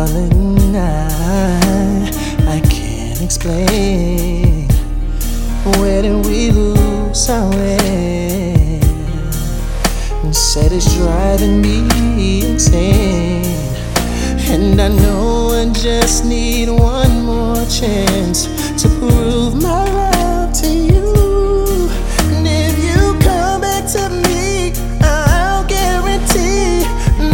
darling, I can't explain. Where did we lose our way? Said it's driving me insane, and I know I just need one more chance.